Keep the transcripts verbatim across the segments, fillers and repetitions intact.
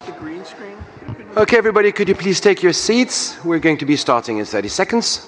The green screen? Okay, everybody, could you please take your seats? We're going to be starting in thirty seconds.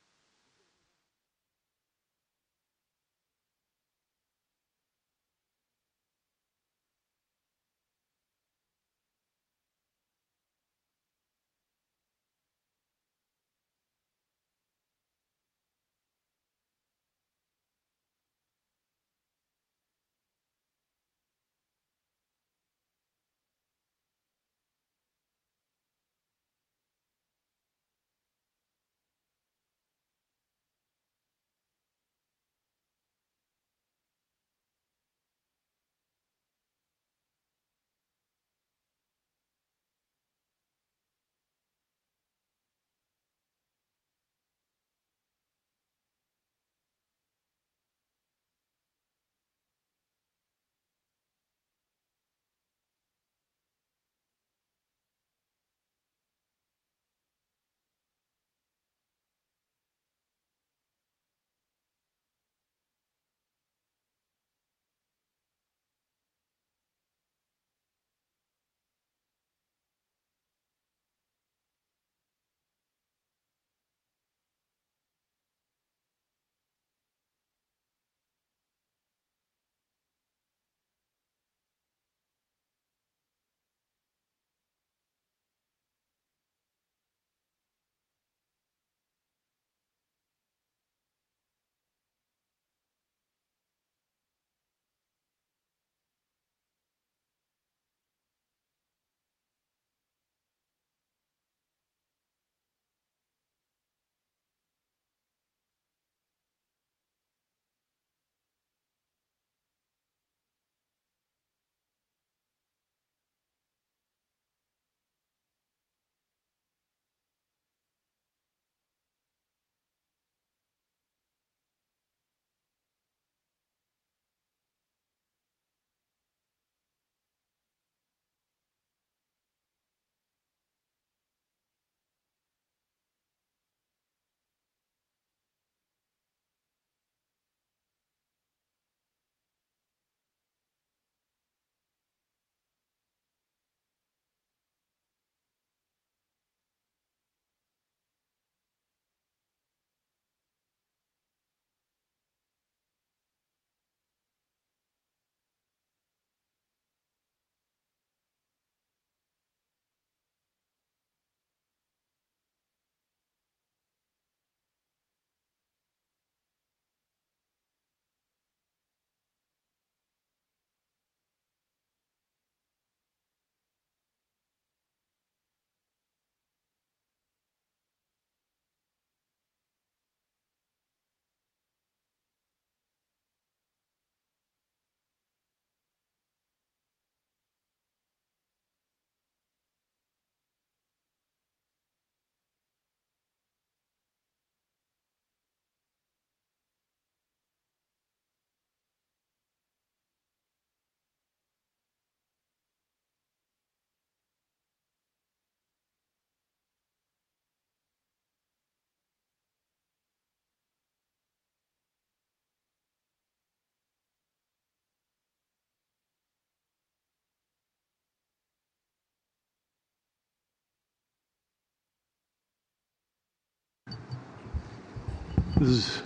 This is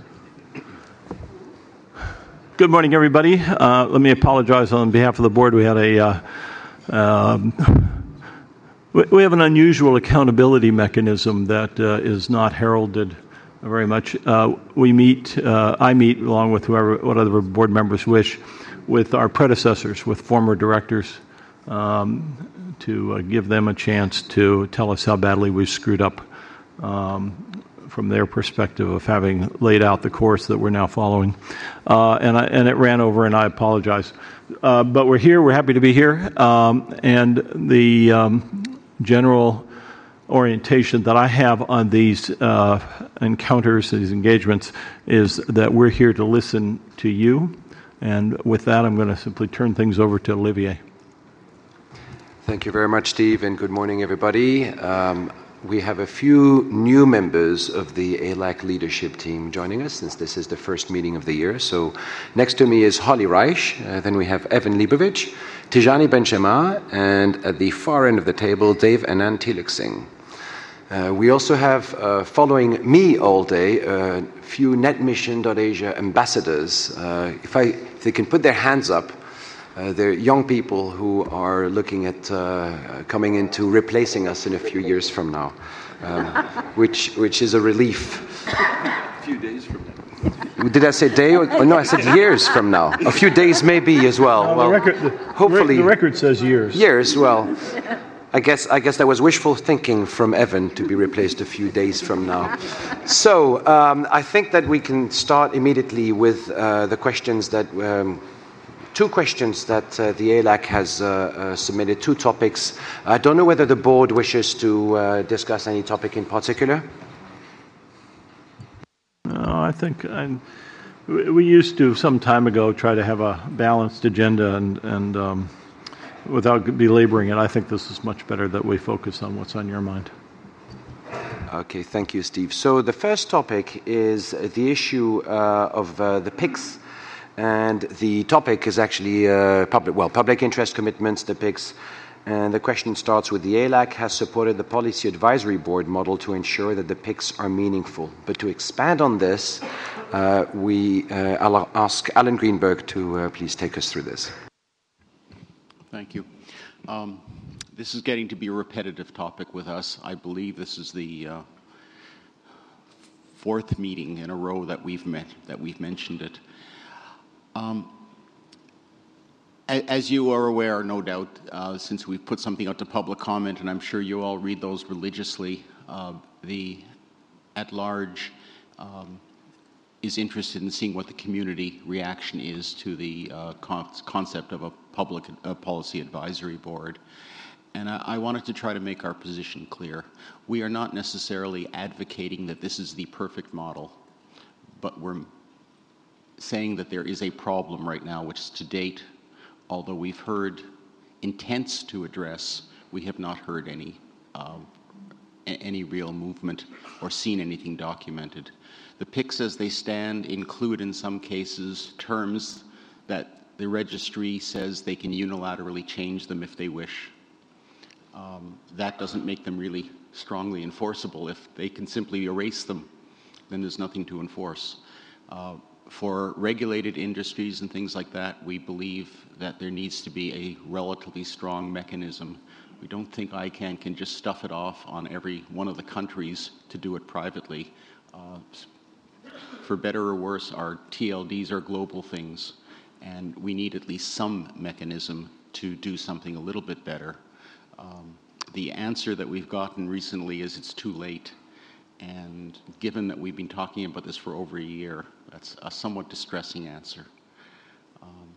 Good morning, everybody. Uh, let me apologize on behalf of the board. We had a uh, um, we have an unusual accountability mechanism that uh, is not heralded very much. Uh, we meet, uh, I meet along with whoever, whatever board members wish, with our predecessors, with former directors, um, to uh, give them a chance to tell us how badly we screwed up. Um, from their perspective of having laid out the course that we're now following. Uh, and, I, and it ran over, and I apologize. Uh, but we're here. We're happy to be here. Um, and the um, general orientation that I have on these uh, encounters, these engagements, is that we're here to listen to you. And with that, I'm going to simply turn things over to Olivier. Thank you very much, Steve, and good morning, everybody. Um, We have a few new members of the A L A C leadership team joining us, since this is the first meeting of the year. So next to me is Holly Reich, uh, then we have Evan Leibovich, Tijani Benchema, and at the far end of the table, Dave Anand Tilak Singh. Uh, we also have, uh, following me all day, a uh, few NetMission dot Asia ambassadors. Uh, if, I, if they can put their hands up, uh, they're young people who are looking at uh, coming into replacing us in a few years from now, um, which, which is a relief. A few days from now. Did I say day? Or, oh, no, I said years from now. A few days maybe as well. No, well the record, the, hopefully, the record says years. Years, well. I guess I guess that was wishful thinking from Evan to be replaced a few days from now. So um, I think that we can start immediately with uh, the questions that um, two questions that uh, the A L A C has uh, uh, submitted. Two topics. I don't know whether the board wishes to uh, discuss any topic in particular. No, I think I'm, we used to some time ago try to have a balanced agenda and and. Um, Without belaboring it, I think this is much better that we focus on what's on your mind. Okay, thank you, Steve. So the first topic is the issue uh, of uh, the P I Cs, and the topic is actually uh, public, well, public interest commitments, the P I Cs. And the question starts with the A L A C has supported the Policy Advisory Board model to ensure that the P I Cs are meaningful. But to expand on this, uh, we uh, I'll ask Alan Greenberg to uh, please take us through this. Thank you. Um, this is getting to be a repetitive topic with us. I believe this is the uh, fourth meeting in a row that we've met, that we've mentioned it. Um, as you are aware, no doubt, uh, since we've put something out to public comment, and I'm sure you all read those religiously, uh, the at-large um, is interested in seeing what the community reaction is to the uh, con concept of a public uh, policy advisory board. And I, I wanted to try to make our position clear. We are not necessarily advocating that this is the perfect model, but we're saying that there is a problem right now, which to date, although we've heard intents to address, we have not heard any, uh, any real movement or seen anything documented. The P I Cs as they stand include in some cases terms that the registry says they can unilaterally change them if they wish. Um, that doesn't make them really strongly enforceable. If they can simply erase them, then there's nothing to enforce. Uh, for regulated industries and things like that, we believe that there needs to be a relatively strong mechanism. We don't think I CANN can just stuff it off on every one of the countries to do it privately. Uh, for better or worse, our T L Ds are global things, and we need at least some mechanism to do something a little bit better. Um, the answer that we've gotten recently is it's too late, and given that we've been talking about this for over a year, that's a somewhat distressing answer. Um,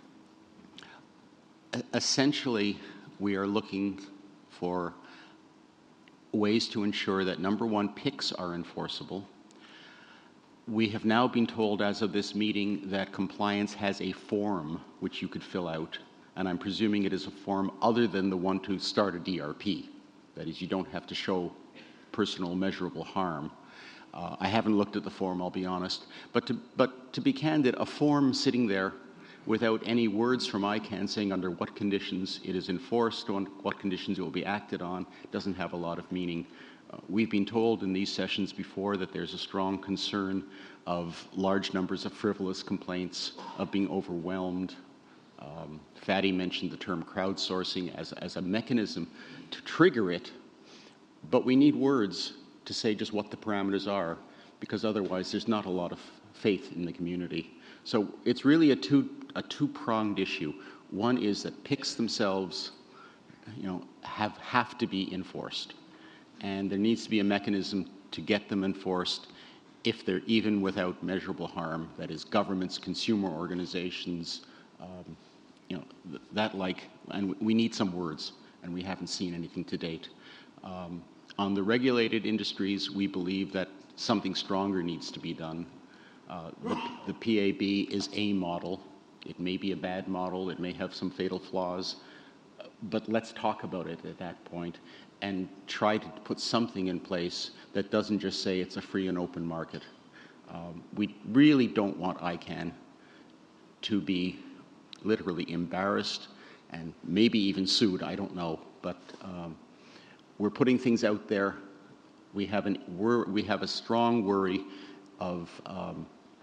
essentially, we are looking for ways to ensure that, number one, P I Cs are enforceable. We have now been told as of this meeting that compliance has a form which you could fill out, and I'm presuming it is a form other than the one to start a D R P. That is, you don't have to show personal measurable harm. Uh, I haven't looked at the form, I'll be honest, but to, but to be candid, a form sitting there without any words from I CANN saying under what conditions it is enforced, on what conditions it will be acted on, doesn't have a lot of meaning. Uh, we've been told in these sessions before that there's a strong concern of large numbers of frivolous complaints, of being overwhelmed. Um, Fadi mentioned the term crowdsourcing as, as a mechanism to trigger it, but we need words to say just what the parameters are, because otherwise there's not a lot of faith in the community. So it's really a two, a two-pronged issue. One is that P I Cs themselves, you know, have, have to be enforced. And there needs to be a mechanism to get them enforced if they're even without measurable harm. That is, governments, consumer organizations, um, you know, th that like, and we need some words, and we haven't seen anything to date. Um, on the regulated industries, we believe that something stronger needs to be done. Uh, the, the P A B is a model. It may be a bad model, it may have some fatal flaws, but let's talk about it at that point and try to put something in place that doesn't just say it's a free and open market. Um, we really don't want I CANN to be literally embarrassed and maybe even sued, I don't know. But um, we're putting things out there. We have, an, we're, we have a strong worry of um,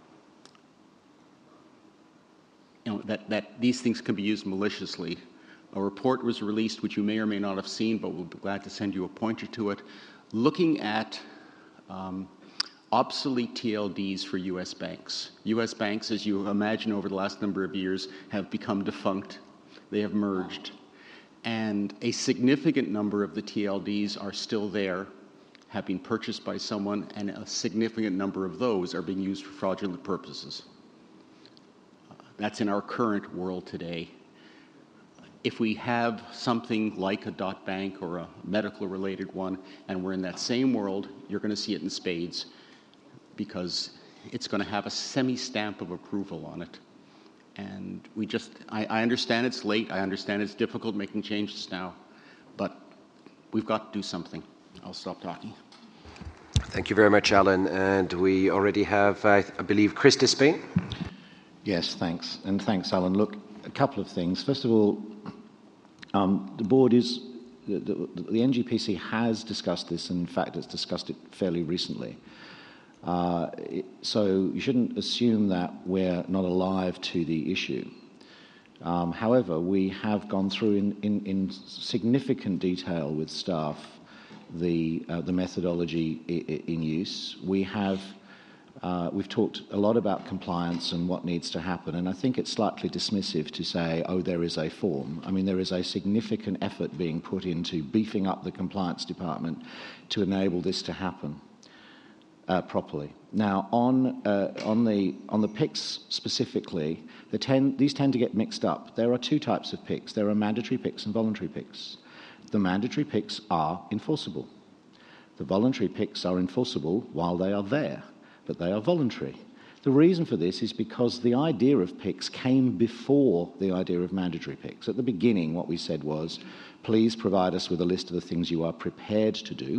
you know, that, that these things can be used maliciously. A report was released, which you may or may not have seen, but we'll be glad to send you a pointer to it, looking at um, obsolete T L Ds for U S banks. U S banks, as you imagine, over the last number of years, have become defunct. They have merged. And a significant number of the T L Ds are still there, have been purchased by someone, and a significant number of those are being used for fraudulent purposes. Uh, that's in our current world today. If we have something like a dot bank or a medical-related one, and we're in that same world, you're going to see it in spades, because it's going to have a semi-stamp of approval on it. And we just, I, I understand it's late, I understand it's difficult making changes now, but we've got to do something. I'll stop talking. Thank you very much, Alan. And we already have, I, I believe, Chris Despain. Yes, thanks. And thanks, Alan. Look, a couple of things. First of all, um, the board is, the, the, the N G P C has discussed this, and in fact, it's discussed it fairly recently. Uh, it, so you shouldn't assume that we're not alive to the issue. Um, however, we have gone through in, in, in significant detail with staff the, uh, the methodology I- in use. We have Uh, we've talked a lot about compliance and what needs to happen, and I think it's slightly dismissive to say, oh, there is a form. I mean, there is a significant effort being put into beefing up the compliance department to enable this to happen uh, properly. Now, on uh, on the on the P I Cs specifically, the ten, these tend to get mixed up. There are two types of P I Cs. There are mandatory P I Cs and voluntary P I Cs. The mandatory P I Cs are enforceable. The voluntary P I Cs are enforceable while they are there, but they are voluntary. The reason for this is because the idea of P I Cs came before the idea of mandatory P I Cs. At the beginning, what we said was, please provide us with a list of the things you are prepared to do.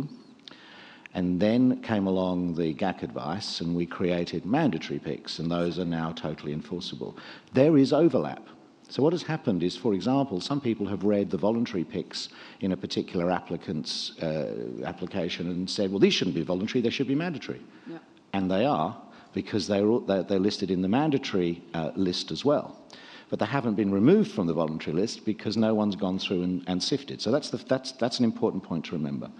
And then came along the G A C advice, and we created mandatory P I Cs, and those are now totally enforceable. There is overlap. So what has happened is, for example, some people have read the voluntary P I Cs in a particular applicant's uh, application and said, well, these shouldn't be voluntary, they should be mandatory. Yeah. And they are, because they're, they're listed in the mandatory uh, list as well. But they haven't been removed from the voluntary list because no one's gone through and, and sifted. So that's, the, that's, that's an important point to remember.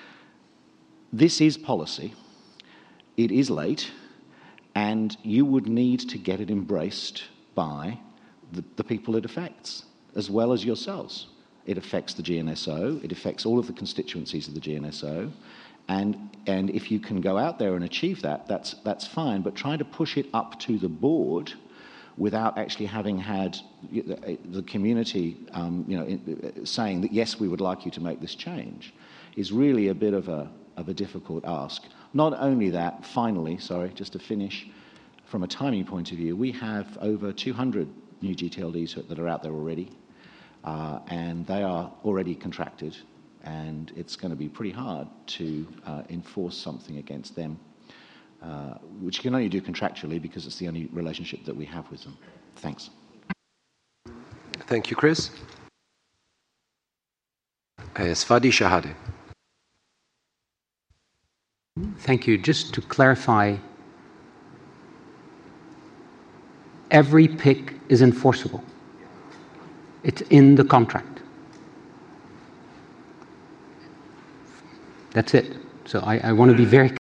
This is policy. It is late, and you would need to get it embraced by the, the people it affects, as well as yourselves. It affects the G N S O. It affects all of the constituencies of the G N S O. And, and if you can go out there and achieve that, that's, that's fine. But trying to push it up to the board without actually having had the community um, you know, saying that, yes, we would like you to make this change, is really a bit of a, of a difficult ask. Not only that, finally, sorry, just to finish, from a timing point of view, we have over two hundred new G T L Ds that are out there already, uh, and they are already contracted. And it's going to be pretty hard to uh, enforce something against them, uh, which you can only do contractually because it's the only relationship that we have with them. Thanks. Thank you, Chris. Uh, Svadi Shahade. Thank you. Just to clarify, every P I C is enforceable. It's in the contract. That's it. So I, I want to be very